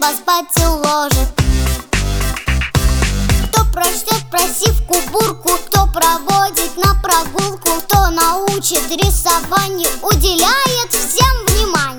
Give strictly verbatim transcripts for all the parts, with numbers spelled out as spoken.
поспать уложит. Кто прочтет просивку бурку, кто проводит на прогулку, кто научит рисованию, уделяет всем внимание.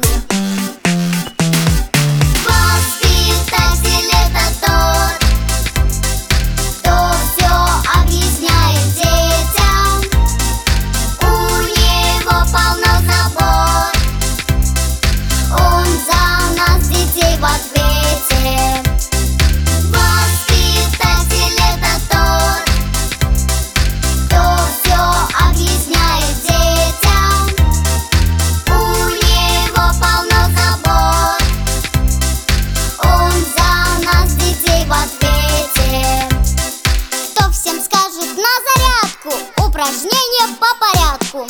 Воспитатель — это тот, кто все объясняет детям. У него полно забот, он за нас, детей, в ответе. Воспитатель — это тот, кто все объясняет детям. У него полно забот, он за нас, детей, в ответе. Кто всем скажет на зарядку упражнения по порядку,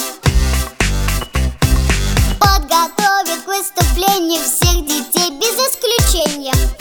подготовит к выступлению всех детей без исключения.